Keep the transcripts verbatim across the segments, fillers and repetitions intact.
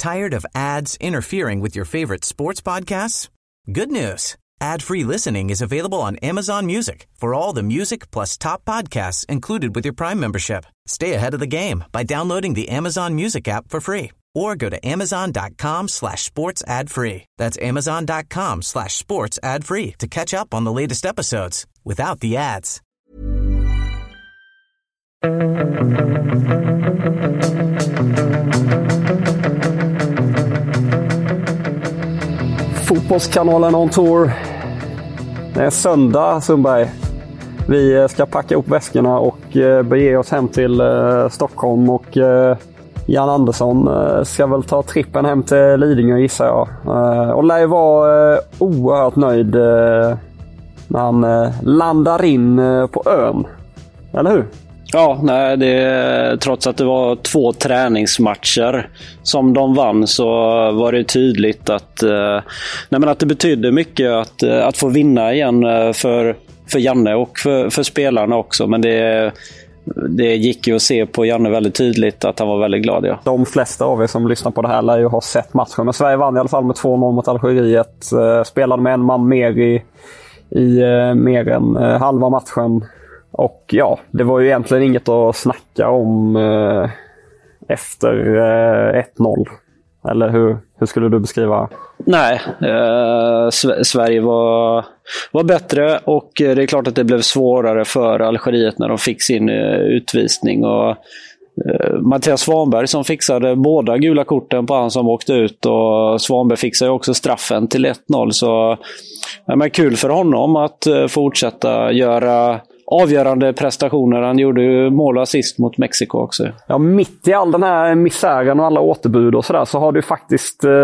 Tired of ads interfering with your favorite sports podcasts? Good news. Ad-free listening is available on Amazon Music for all the music plus top podcasts included with your Prime membership. Stay ahead of the game by downloading the Amazon Music app for free or go to amazon.com slash sports ad free. That's amazon.com slash sports ad free to catch up on the latest episodes without the ads. Fotbollskanalen on tour. Det är söndag, Sundberg. Vi ska packa upp väskorna och bege oss hem till Stockholm. Och Jan Andersson ska väl ta trippen hem till Lidingö, gissar jag. Och lär ju vara oerhört nöjd när han landar in på ön. Eller hur? Ja, nej, det, trots att det var två träningsmatcher som de vann, så var det tydligt att, nej, men att det betydde mycket att, att få vinna igen för, för Janne och för, för spelarna också. Men det, det gick ju att se på Janne väldigt tydligt att han var väldigt glad. Ja. De flesta av er som lyssnar på det här lär ju ha sett matchen. Men Sverige vann i alla fall med två noll mot Algeriet. Spelade med en man mer i, i mer än halva matchen. Och ja, det var ju egentligen inget att snacka om eh, efter eh, ett noll. Eller hur, hur skulle du beskriva? Nej, eh, Sverige var, var bättre, och det är klart att det blev svårare för Algeriet när de fick sin eh, utvisning. Och eh, Mattias Svanberg som fixade båda gula korten på han som åkte ut, och Svanberg fixade också straffen till ett noll. Så ja, men kul för honom att eh, fortsätta göra avgörande prestationer. Han gjorde ju mål och assist mot Mexiko också. Ja, mitt i all den här misären och alla återbud och sådär, så har det ju faktiskt eh,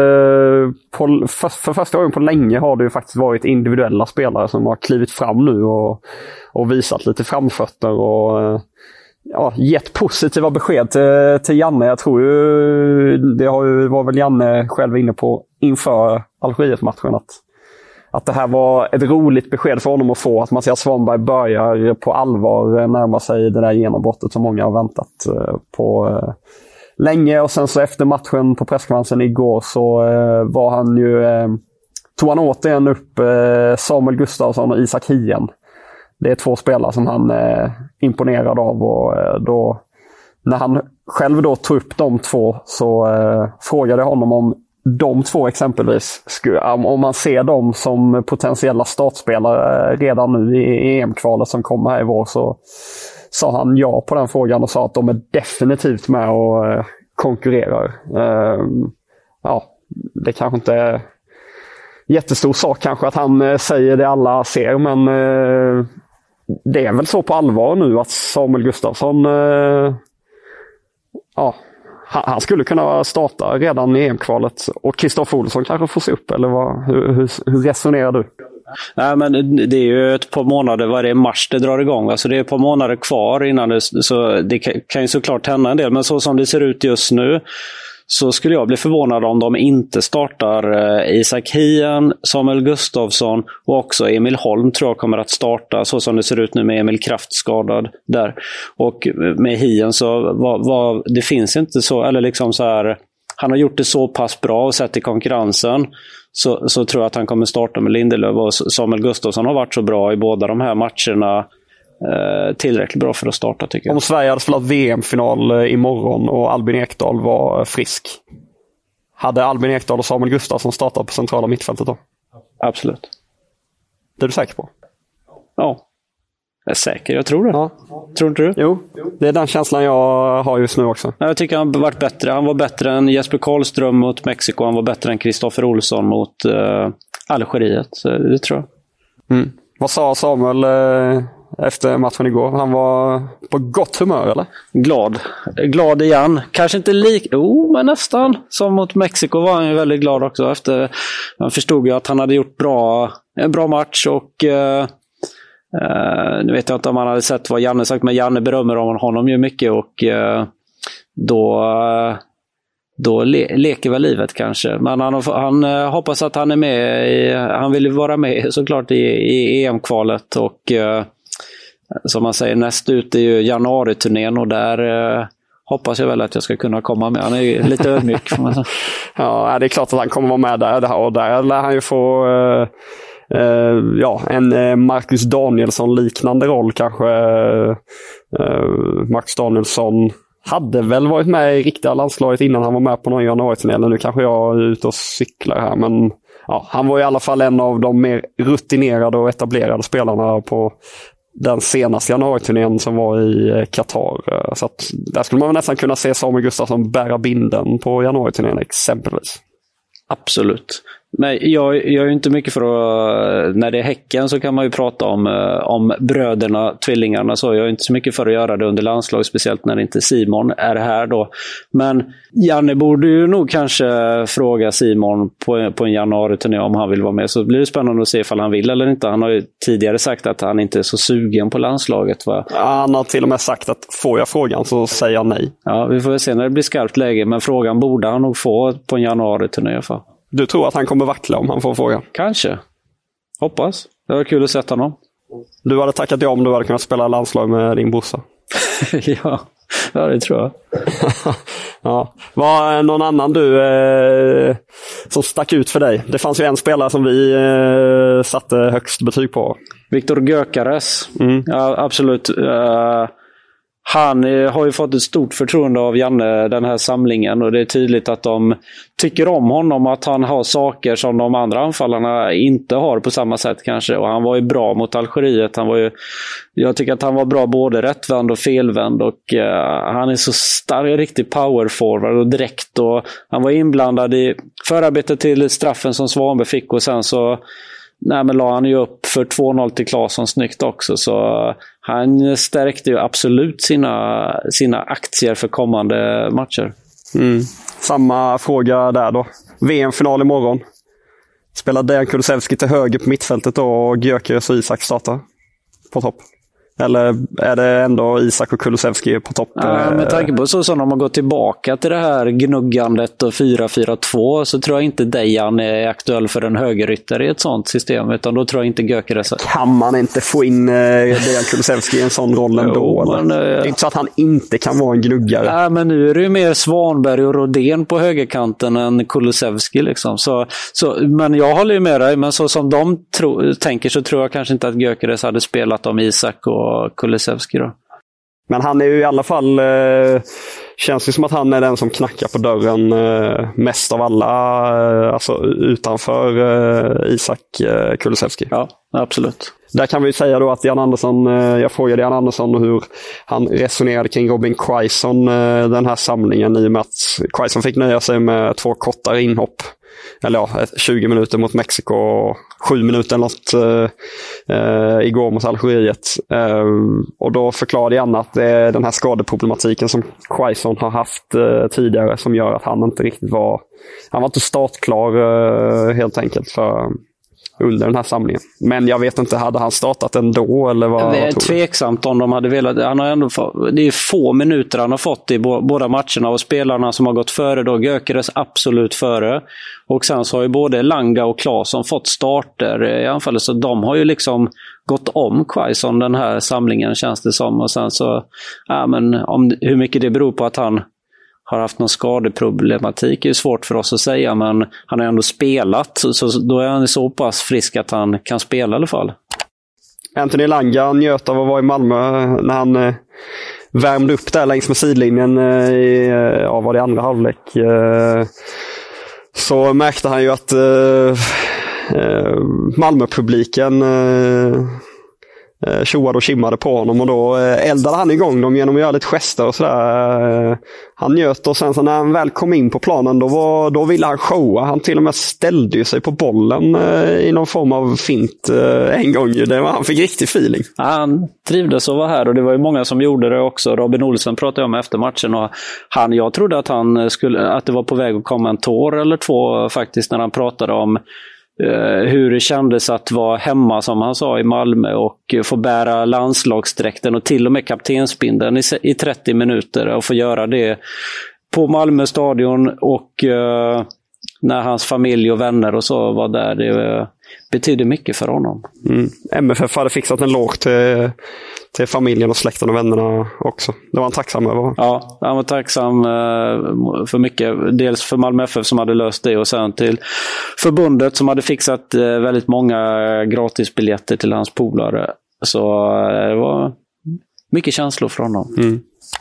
på, för, för första gången på länge har det ju faktiskt varit individuella spelare som har klivit fram nu och, och visat lite framfötter och eh, ja, gett positiva besked till, till Janne. Jag tror ju, det har ju, var väl Janne själv inne på inför Algeriet-matchen, att Att det här var ett roligt besked för honom att få, att Mattias Svanberg börjar på allvar närma sig det där genombrottet som många har väntat på länge. Och sen så efter matchen på presskonferensen igår så var han ju, tog han återigen upp Samuel Gustafsson och Isak Hien. Det är två spelare som han är imponerad av, och då, när han själv då tog upp de två, så frågade jag honom om de två exempelvis, om man ser dem som potentiella startspelare redan nu i E M-kvalet som kommer här i vår, så sa han ja på den frågan och sa att de är definitivt med och konkurrerar. Ja, det kanske inte är jättestor sak kanske att han säger det alla ser, men det är väl så på allvar nu att Samuel Gustafsson, ja, han skulle kunna starta redan i E M-kvalet, och Kristoffer Olsson kanske får se upp, eller vad, hur, hur, hur resonerar du? Nej, men det är ju ett par månader, vad är det, mars det drar igång. Alltså det är ett par månader kvar innan det, så det kan ju såklart hända en del. Men så som det ser ut just nu, så skulle jag bli förvånad om de inte startar eh, Isak Hien, Samuel Gustafsson och också Emil Holm tror jag kommer att starta, så som det ser ut nu med Emil Kraft skadad där. Och med Hien så var, var, det finns inte så, eller liksom så här, han har gjort det så pass bra och sett i konkurrensen, så, så tror jag att han kommer starta med Lindelöf, och Samuel Gustafsson har varit så bra i båda de här matcherna, tillräckligt bra för att starta, tycker jag. Om Sverige hade spelat V M-final imorgon och Albin Ekdal var frisk, hade Albin Ekdal och Samuel Gustafsson startat på centrala mittfältet då? Absolut. Det är du säker på? Ja, jag är säker, jag tror det. Ja. Tror inte du? Jo, det är den känslan jag har just nu också. Jag tycker han har varit bättre. Han var bättre än Jesper Karlström mot Mexiko. Han var bättre än Kristoffer Olsson mot uh, Algeriet. Så det tror jag. Mm. Vad sa Samuel uh, efter matchen igår? Han var på gott humör, eller? Glad. Glad igen. Kanske inte lik... Oh, men nästan. Som mot Mexiko var han ju väldigt glad också. Efter... Han förstod ju att han hade gjort bra, en bra match, och... Uh, Uh, nu vet jag inte om man hade sett vad Janne sagt, men Janne berömmer om honom ju mycket, och uh, då, uh, då le- leker väl livet kanske. Men han, han uh, hoppas att han är med i, han vill ju vara med såklart i, i E M-kvalet, och uh, som man säger, näst ut är ju januari-turnén, och där uh, hoppas jag väl att jag ska kunna komma med. Han är ju lite ödmjuk. Ja, det är klart att han kommer vara med där. Och där lär han ju få uh, uh, ja, en uh, Marcus Danielsson-liknande roll kanske. Uh, Max Danielsson hade väl varit med i riktiga landslaget innan han var med på någon januari-turné. Nu kanske jag är ute och cyklar här, men ja, han var i alla fall en av de mer rutinerade och etablerade spelarna på den senaste januari-turnén som var i Qatar. Så att där skulle man väl nästan kunna se Samuel Gustafsson bära binden på januari-turnén exempelvis. Absolut. Men jag, jag är ju inte mycket för att, när det är Häcken så kan man ju prata om, om bröderna, tvillingarna, så jag är inte så mycket för att göra det under landslag, speciellt när inte Simon är här då. Men Janne borde ju nog kanske fråga Simon på, på en januari-turné om han vill vara med, så blir det spännande att se ifall han vill eller inte. Han har ju tidigare sagt att han inte är så sugen på landslaget, va? Ja, han har till och med sagt att får jag frågan så säger jag nej. Ja, vi får väl se när det blir skarpt läge, men frågan borde han nog få på en januari-turné i alla fall. Du tror att han kommer vackla om han får frågan? Kanske. Hoppas. Det var kul att sätta honom. Du hade tackat ja om du hade kunnat spela landslag med din brorsa. ja. ja, det tror jag. ja. Var någon annan du eh, som stack ut för dig? Det fanns ju en spelare som vi eh, satte högst betyg på. Viktor Gyökeres. Mm. Ja, absolut. Uh, Han har ju fått ett stort förtroende av Janne den här samlingen, och det är tydligt att de tycker om honom, att han har saker som de andra anfallarna inte har på samma sätt kanske. Och han var ju bra mot Algeriet. Han var ju, jag tycker att han var bra både rättvänd och felvänd, och uh, han är så stark, riktig power forward och direkt, och han var inblandad i förarbetet till straffen som Svanberg fick, och sen så Nej, men la han ju upp för två noll till Claesson snyggt också, så han stärkte ju absolut sina, sina aktier för kommande matcher. Mm. Samma fråga där då. V M-final imorgon. Spelar Dejan Kulusevski till höger på mittfältet då, och Gyökeres och Isak startar på topp? Eller är det ändå Isak och Kulusevski på topp? Ja, med tanke på så som de har gått tillbaka till det här gnuggandet och fyra fyra två, så tror jag inte Dejan är aktuell för en högeryttare i ett sånt system, utan då tror jag inte Gyökeres. Kan man inte få in eh, Dejan Kulusevski i en sån roll ändå? Jo, men, det är inte så att han inte kan vara en gnuggare. Nej, men nu är det ju mer Svanberg och Rodén på högerkanten än Kulusevski liksom. Så, så, men jag håller ju med dig, men så som de tro, tänker så tror jag kanske inte att Gyökeres hade spelat om Isak och Kulusevski då. Men han är ju i alla fall, eh, känns det som att han är den som knackar på dörren eh, mest av alla, eh, alltså utanför eh, Isak eh, Kulusevski. Ja, absolut. Där kan vi ju säga då att Jan Andersson, eh, jag frågade Jan Andersson hur han resonerade kring Robin Quaison eh, den här samlingen, i och med att Quaison fick nöja sig med två kortare inhopp. Eller ja, tjugo minuter mot Mexiko och sju minuter något eh, eh, igår mot Algeriet. Eh, och då förklarade Janne att det är den här skadeproblematiken som Quaison har haft eh, tidigare som gör att han inte riktigt var, han var inte startklar eh, helt enkelt för under den här samlingen. Men jag vet inte, hade han startat ändå eller vad? Det är tveksamt om de hade velat. Han har ändå fått, det är få minuter han har fått i båda matcherna, och spelarna som har gått före då, Gyökeres absolut före. Och sen så har ju både Langa och Claesson fått starter i anfallet, så de har ju liksom gått om Quaison den här samlingen, känns det som. Och sen så, ja, men om hur mycket det beror på att han har haft någon skadeproblematik är ju svårt för oss att säga, men han har ändå spelat, så då är han så pass frisk att han kan spela i alla fall. Anthony Langa njöt av att vara i Malmö när han eh, värmde upp där längs med sidlinjen eh, i ja, var det andra halvlek. Eh, så märkte han ju att eh, eh, Malmö-publiken eh, tjoade och kimmade på honom, och då eldade han igång dem genom att göra lite gester och sådär. Han njöt, och sen så när han väl kom in på planen då, var, då ville han showa. Han till och med ställde sig på bollen i någon form av fint en gång. Det var, han fick riktig feeling. Ja, han trivdes att vara här, och det var ju många som gjorde det också. Robin Olsen pratade jag om efter matchen, och han, jag trodde att, han skulle, att det var på väg att komma en tår eller två faktiskt när han pratade om hur det kändes att vara hemma, som han sa, i Malmö, och få bära landslagsdräkten och till och med kaptensbindeln i, i trettio minuter, och få göra det på Malmö stadion, och uh, när hans familj och vänner och så var där, det uh, betydde mycket för honom. Mm. M F F hade fixat en låg till, till familjen och släkten och vännerna också. Det var han tacksam över. Ja, han var tacksam för mycket. Dels för Malmö F F som hade löst det och sen till förbundet som hade fixat väldigt många gratisbiljetter till hans polare. Så det var mycket känslor från honom. Mm.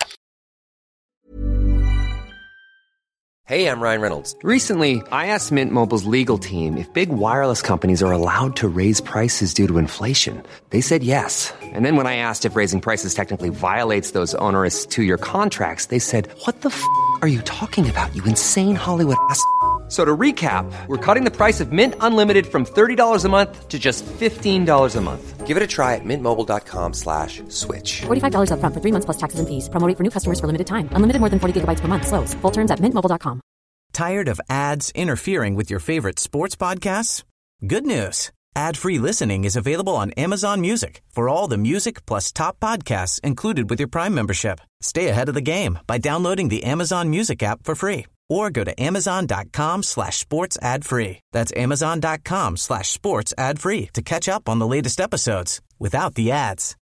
Hey, I'm Ryan Reynolds. Recently, I asked Mint Mobile's legal team if big wireless companies are allowed to raise prices due to inflation. They said yes. And then when I asked if raising prices technically violates those onerous two-year contracts, they said, what the f*** are you talking about, you insane Hollywood ass f- So to recap, we're cutting the price of Mint Unlimited from thirty dollars a month to just fifteen dollars a month. Give it a try at mintmobile.com slash switch. forty-five dollars up front for three months plus taxes and fees. Promo rate for new customers for limited time. Unlimited more than forty gigabytes per month. Slows full terms at mint mobile dot com. Tired of ads interfering with your favorite sports podcasts? Good news. Ad-free listening is available on Amazon Music for all the music plus top podcasts included with your Prime membership. Stay ahead of the game by downloading the Amazon Music app for free or go to amazon.com slash sports ad free. That's amazon.com slash sports ad free to catch up on the latest episodes without the ads.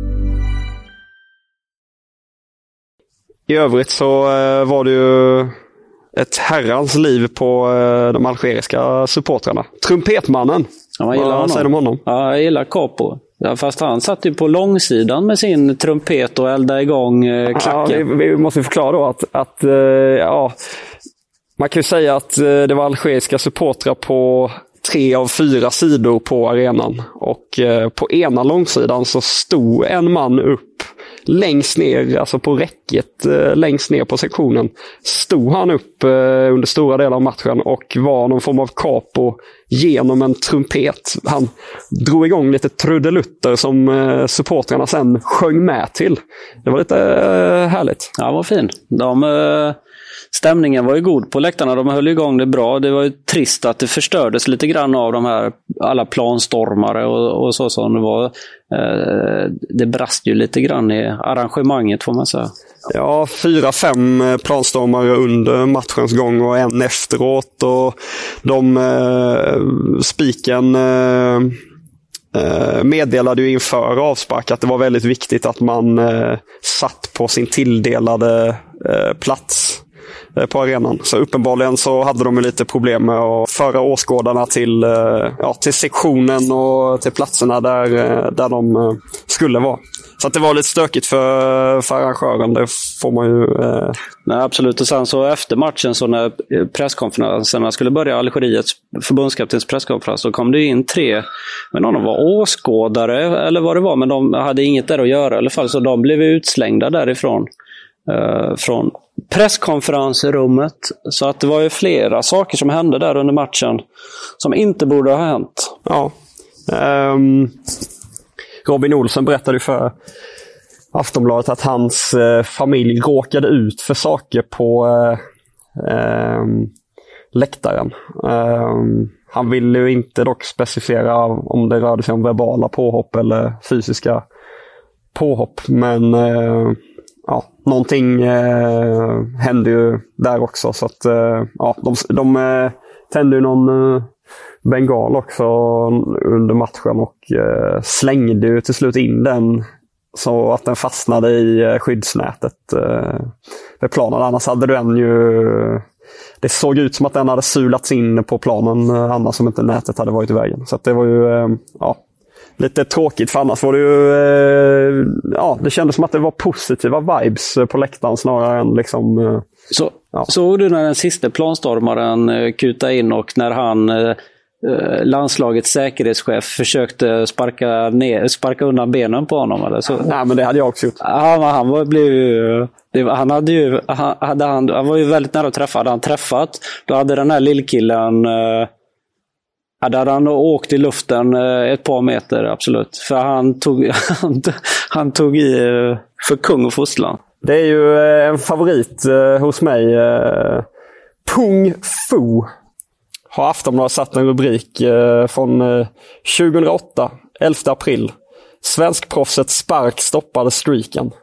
I övrigt så uh, var det ju ett herrans liv på uh, de algeriska supportrarna. Trumpetmannen. Ja, man gillar Vad honom. säger de om honom? Ja, jag gillar Capo. Ja, fast han satt ju på långsidan med sin trumpet och eldade igång uh, klacken. Ja, vi, vi måste förklara då att, att uh, ja, man kan ju säga att uh, det var algeriska supportrar på tre av fyra sidor på arenan. Och uh, på ena långsidan så stod en man upp längst ner, alltså på räcket eh, längst ner på sektionen, stod han upp eh, under stora delar av matchen och var någon form av capo genom en trumpet. Han drog igång lite trudelutter som eh, supportrarna sen sjöng med till. Det var lite eh, härligt. Ja, vad fin. De, eh, stämningen var ju god på läktarna. De höll igång det bra. Det var ju trist att det förstördes lite grann av de här alla planstormare och, och så som det var. Eh, det brast ju lite grann i arrangemanget får man säga. Ja, fyra, fem planstormare under matchens gång och en efteråt. Och de eh, spiken eh, meddelade ju inför avspark att det var väldigt viktigt att man eh, satt på sin tilldelade eh, plats på arenan. Så uppenbarligen så hade de lite problem med att föra åskådarna till, ja, till sektionen och till platserna där, där de skulle vara. Så att det var lite stökigt för, för arrangören, det får man ju... Eh... Nej, absolut. Och sen så efter matchen så när presskonferenserna skulle börja, Algeriets förbundskaptens presskonferens, så kom det in tre, men någon var åskådare eller vad det var, men de hade inget där att göra i alla fall, så de blev utslängda därifrån. Uh, från presskonferensrummet. Så att det var ju flera saker som hände där under matchen som inte borde ha hänt. Ja. Um, Robin Olsen berättade för Aftonbladet att hans uh, familj råkade ut för saker på uh, um, läktaren. Um, han ville ju inte dock specificera om det rörde sig om verbala påhopp eller fysiska påhopp, men uh, ja, någonting eh, hände ju där också, så att eh, ja, de, de eh, tände ju någon eh, bengal också under matchen och eh, slängde ju till slut in den så att den fastnade i eh, skyddsnätet eh, vid planen. Annars hade den ju, det såg ut som att den hade sulats in på planen eh, annars som inte nätet hade varit i vägen. Så att det var ju eh, ja, lite tråkigt, för annars var det ju eh, ja, det kändes som att det var positiva vibes på läktaren snarare än liksom eh, så, ja. Såg du när den sista planstormaren eh, kutade in och när han eh, landslagets säkerhetschef försökte sparka, ner, sparka undan benen på honom eller så? Nej, men det hade jag också gjort. Ja, men han var, blev ju, det, han hade ju han, hade han, han var ju väldigt nära att träffa. Hade han träffat, då hade den här lillkillen eh, hade han åkt i luften ett par meter, absolut. För han tog, han, han tog i för kung och fosterland. Det är ju en favorit hos mig. Pung Fu har Aftonbladet satt en rubrik från tjugohundraåtta, elfte april. Svenskproffset spark stoppade streaken.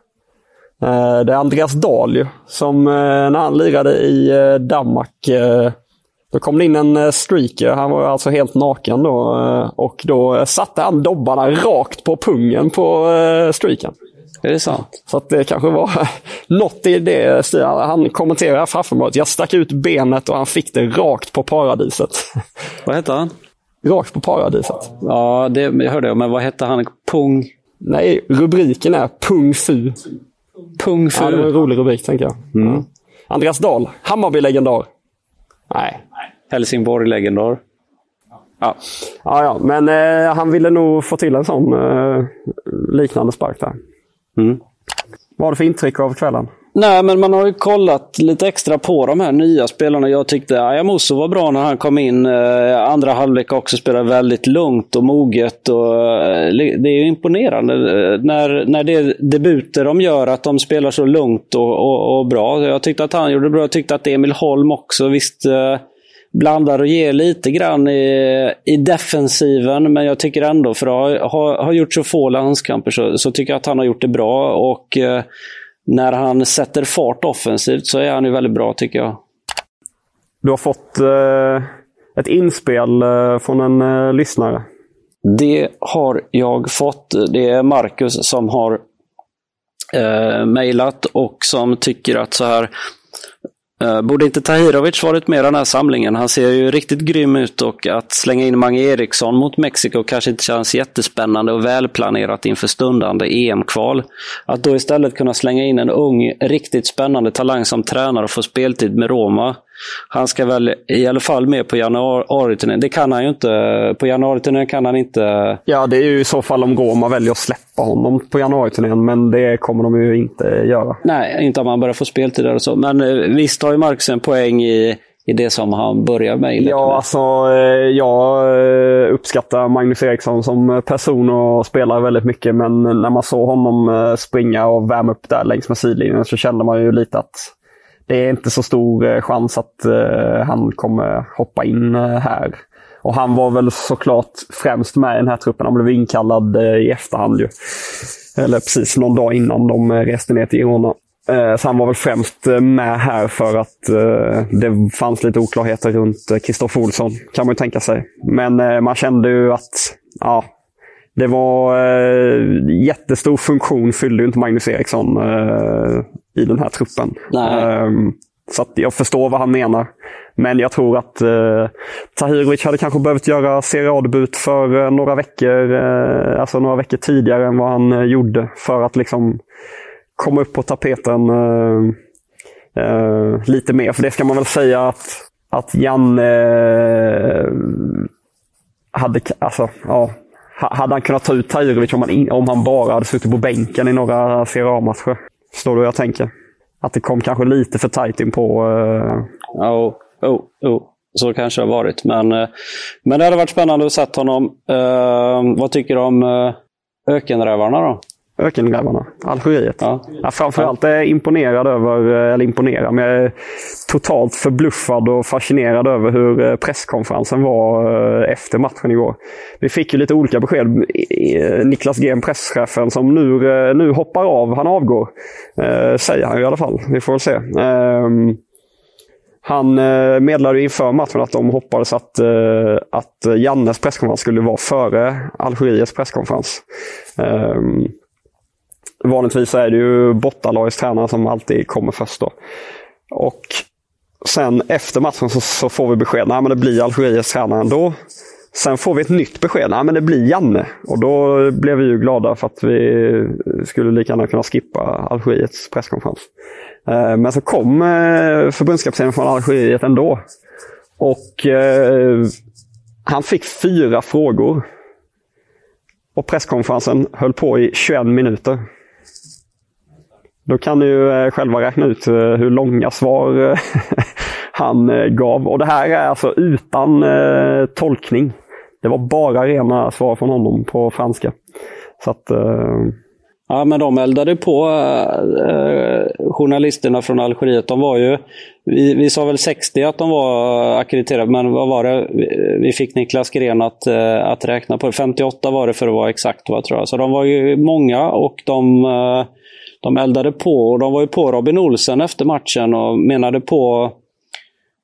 Det är Andreas Dahl som när han lirade i Danmark Då kom det in en streaker, han var alltså helt naken då, och då satte han dobbarna rakt på pungen på streakern. Är det sant? Så att det kanske var något i det stilen. Han kommenterade framför mig att jag stack ut benet och han fick det rakt på paradiset. Vad hette han? Rakt på paradiset. Ja, det jag hörde jag, men vad hette han? Pung? Nej, rubriken är Pung Fu. Pung Fu? Ja, det var en rolig rubrik, tänker jag. Mm. Ja. Andreas Dahl, Hammarby-legendar. Nej. Helsingborg-legendar. Ja. Ja, ja, men eh, han ville nog få till en sån eh, liknande spark där. Mm. Vad har du för intryck av kvällen? Nej, men man har ju kollat lite extra på de här nya spelarna. Jag tyckte Ayamuso var bra när han kom in. Eh, andra halvlek också spelade väldigt lugnt och moget. Och, eh, det är ju imponerande eh, när, när det debuter de gör, att de spelar så lugnt och, och, och bra. Jag tyckte att han gjorde bra. Jag tyckte att Emil Holm också visst eh, blandar och ger lite grann i, i defensiven. Men jag tycker ändå, för att ha, ha, ha gjort så få landskamper, så, så tycker jag att han har gjort det bra. Och eh, när han sätter fart offensivt så är han ju väldigt bra, tycker jag. Du har fått eh, ett inspel eh, från en eh, lyssnare. Det har jag fått. Det är Marcus som har eh, mejlat och som tycker att så här: Uh, borde inte Tahirovic varit med i den här samlingen? Han ser ju riktigt grym ut, och att slänga in Mange Eriksson mot Mexiko kanske inte känns jättespännande och välplanerat inför stundande E M-kval. Att då istället kunna slänga in en ung, riktigt spännande talang som tränare och få speltid med Roma. Han ska väl i alla fall med på januari-turnén. Det kan han ju inte. På januari-turnén kan han inte. Ja, det är ju i så fall om Roma väljer att släppa honom på januari-turnén, men det kommer de ju inte göra. Nej, inte om man börjar få speltid där och så. Men visst har ju Marcus en poäng i, i det som han börjar med. Ja, med. alltså jag uppskattar Magnus Eriksson som person och spelar väldigt mycket, men när man såg honom springa och värma upp där längs med sidlinjen så kände man ju lite att det är inte så stor chans att uh, han kommer hoppa in uh, här. Och han var väl såklart främst med i den här truppen. Han blev inkallad uh, i efterhand ju. Eller precis någon dag innan de uh, reste ner till Girona. Uh, så han var väl främst uh, med här för att uh, det fanns lite oklarheter runt Kristoffer uh, Olsson, kan man ju tänka sig. Men uh, man kände ju att ja, det var uh, jättestor funktion fyllde ju inte Magnus Eriksson uh, i den här truppen. Um, så att jag förstår vad han menar. Men jag tror att uh, Tahirovic hade kanske behövt göra Serie A-debut för uh, några veckor uh, alltså några veckor tidigare än vad han uh, gjorde, för att liksom komma upp på tapeten uh, uh, lite mer. För det ska man väl säga att, att Janne uh, hade alltså ja hade han kunnat ta ut Tahirovic om han, om han bara hade suttit på bänken i några Serie A-matcher. Förstår du vad jag tänker? Att det kom kanske lite för tajt in på... Uh... Oh, oh, oh. Så kanske det har varit. Men, uh, men det hade varit spännande att se honom. Uh, vad tycker du om uh, ökenrävarna då? Ökenrävarna? Algeriet? Ja. Ja, framförallt är jag imponerad över, eller imponerad, men jag är totalt förbluffad och fascinerad över hur presskonferensen var efter matchen igår. Vi fick ju lite olika besked. Niklas Gren, presschefen, som nu, nu hoppar av, han avgår. Eh, säger han i alla fall. Vi får väl se. Eh, han meddelade inför matchen att de hoppades att, eh, att Jannes presskonferens skulle vara före Algeriets presskonferens. Eh, Vanligtvis är det ju Bortalagets tränare som alltid kommer först då. Och sen efter matchen så, så får vi besked. Nej, men det blir Algeriets tränare ändå. Sen får vi ett nytt besked. Nej, men det blir Janne. Och då blev vi ju glada för att vi skulle lika gärna kunna skippa Algeriets presskonferens. Eh, men så kom eh, förbundskaptenen från Algeriet ändå. Och eh, han fick fyra frågor. Och presskonferensen höll på i tjugoett minuter. Då kan ni ju själva räkna ut hur långa svar han gav. Och det här är alltså utan eh, tolkning. Det var bara rena svar från honom på franska. Så att... Eh... Ja, men de eldade på eh, journalisterna från Algeriet. De var ju... Vi, vi sa väl sextio att de var akkrediterade, men vad var det? Vi fick Niklas Gren att, att räkna på. femtioåtta var det för att vara exakt, vad tror jag. Så de var ju många och de, de eldade på. Och de var ju på Robin Olsen efter matchen och menade på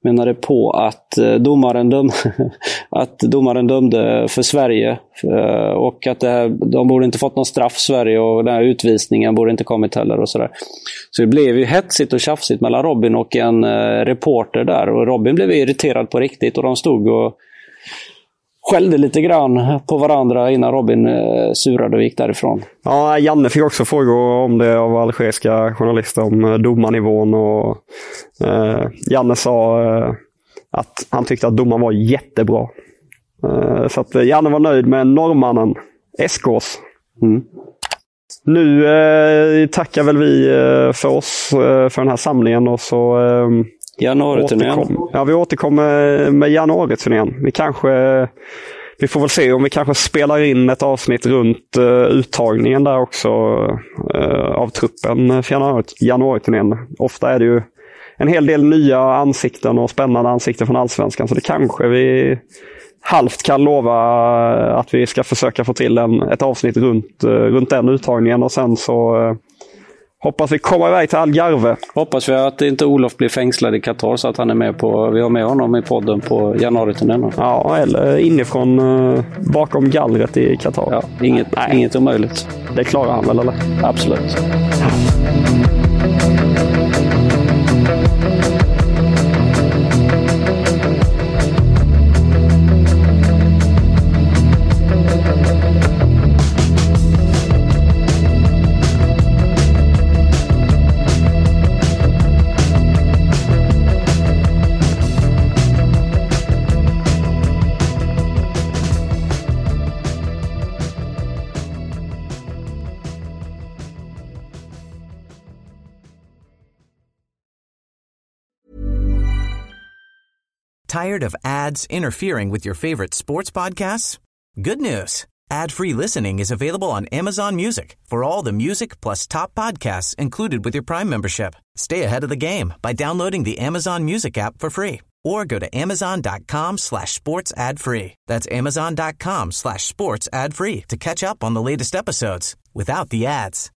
menade på att domaren, döm, att domaren dömde för Sverige och att det här, de borde inte fått någon straff Sverige och den här utvisningen borde inte kommit heller och sådär. Så det blev ju hetsigt och tjafsigt mellan Robin och en reporter där, och Robin blev irriterad på riktigt och de stod och skällde lite grann på varandra innan Robin eh, surade och gick därifrån. Ja, Janne fick också frågor om det av algeriska journalister om domarnivån, och eh, Janne sa eh, att han tyckte att domaren var jättebra. Eh, så att Janne var nöjd med norrmannen Eskås. Mm. Nu eh, tackar väl vi eh, för oss eh, för den här samlingen, och så eh, Januari-turnén. Ja, vi återkommer med januari-turnén. Vi kanske, vi får väl se om vi kanske spelar in ett avsnitt runt uh, uttagningen där också uh, av truppen för januari, januari-turnén. Ofta är det ju en hel del nya ansikten och spännande ansikten från Allsvenskan, så det kanske vi halvt kan lova att vi ska försöka få till en, ett avsnitt runt, uh, runt den uttagningen, och sen så uh, hoppas vi komma iväg till Algarve. Hoppas vi att inte Olof blir fängslad i Qatar, så att han är med på, vi har med honom i podden på januari-turnén. Ja, eller inifrån uh, bakom gallret i Qatar. Ja, inget, inget omöjligt. Det klarar han väl, eller? Absolut. Tired of ads interfering with your favorite sports podcasts? Good news. Ad-free listening is available on Amazon Music for all the music plus top podcasts included with your Prime membership. Stay ahead of the game by downloading the Amazon Music app for free, or go to amazon.com slash sports ad free. That's amazon.com slash sports ad free to catch up on the latest episodes without the ads.